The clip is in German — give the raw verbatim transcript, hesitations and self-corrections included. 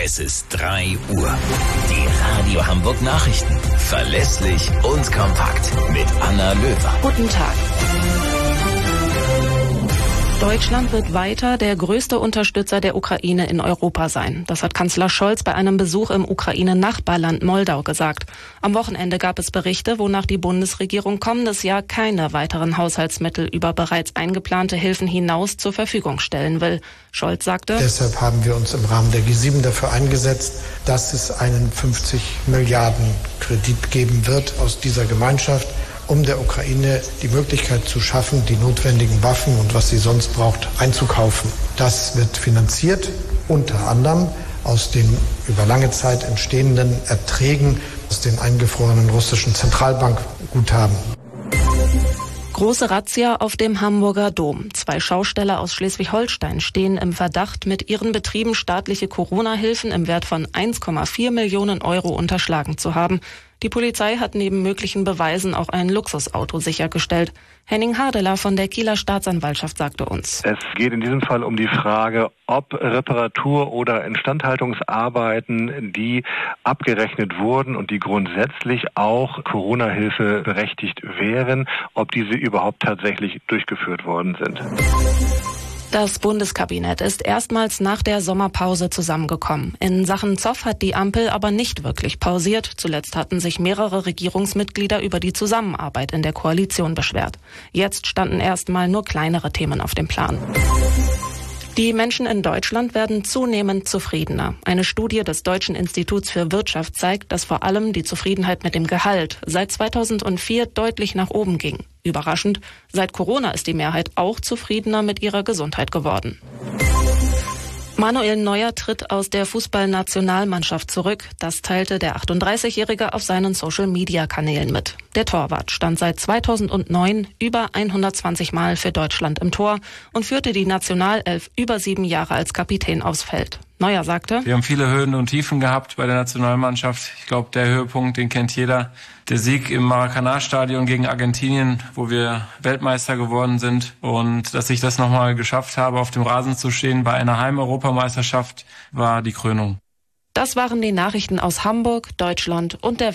Es ist drei Uhr. Die Radio Hamburg Nachrichten. Verlässlich und kompakt. Mit Anna Löwer. Guten Tag. Deutschland wird weiter der größte Unterstützer der Ukraine in Europa sein. Das hat Kanzler Scholz bei einem Besuch im Ukraine-Nachbarland Moldau gesagt. Am Wochenende gab es Berichte, wonach die Bundesregierung kommendes Jahr keine weiteren Haushaltsmittel über bereits eingeplante Hilfen hinaus zur Verfügung stellen will. Scholz sagte: Deshalb haben wir uns im Rahmen der G sieben dafür eingesetzt, dass es einen fünfzig Milliarden Kredit geben wird aus dieser Gemeinschaft, um der Ukraine die Möglichkeit zu schaffen, die notwendigen Waffen und was sie sonst braucht, einzukaufen. Das wird finanziert unter anderem aus den über lange Zeit entstehenden Erträgen aus den eingefrorenen russischen Zentralbankguthaben. Große Razzia auf dem Hamburger Dom. Zwei Schausteller aus Schleswig-Holstein stehen im Verdacht, mit ihren Betrieben staatliche Corona-Hilfen im Wert von eins Komma vier Millionen Euro unterschlagen zu haben. Die Polizei hat neben möglichen Beweisen auch ein Luxusauto sichergestellt. Henning Hardeler von der Kieler Staatsanwaltschaft sagte uns: Es geht in diesem Fall um die Frage, ob Reparatur- oder Instandhaltungsarbeiten, die abgerechnet wurden und die grundsätzlich auch Corona-Hilfe berechtigt wären, ob diese überhaupt tatsächlich durchgeführt worden sind. Das Bundeskabinett ist erstmals nach der Sommerpause zusammengekommen. In Sachen Zoff hat die Ampel aber nicht wirklich pausiert. Zuletzt hatten sich mehrere Regierungsmitglieder über die Zusammenarbeit in der Koalition beschwert. Jetzt standen erstmal nur kleinere Themen auf dem Plan. Die Menschen in Deutschland werden zunehmend zufriedener. Eine Studie des Deutschen Instituts für Wirtschaft zeigt, dass vor allem die Zufriedenheit mit dem Gehalt seit zweitausendvier deutlich nach oben ging. Überraschend, seit Corona ist die Mehrheit auch zufriedener mit ihrer Gesundheit geworden. Manuel Neuer tritt aus der Fußballnationalmannschaft zurück. Das teilte der achtunddreißigjährige auf seinen Social-Media-Kanälen mit. Der Torwart stand seit zweitausendneun über hundertzwanzig Mal für Deutschland im Tor und führte die Nationalelf über sieben Jahre als Kapitän aufs Feld. Neuer sagte: Wir haben viele Höhen und Tiefen gehabt bei der Nationalmannschaft. Ich glaube, der Höhepunkt, den kennt jeder. Der Sieg im Maracanã-Stadion gegen Argentinien, wo wir Weltmeister geworden sind. Und dass ich das nochmal geschafft habe, auf dem Rasen zu stehen bei einer Heimeuropameisterschaft, war die Krönung. Das waren die Nachrichten aus Hamburg, Deutschland und der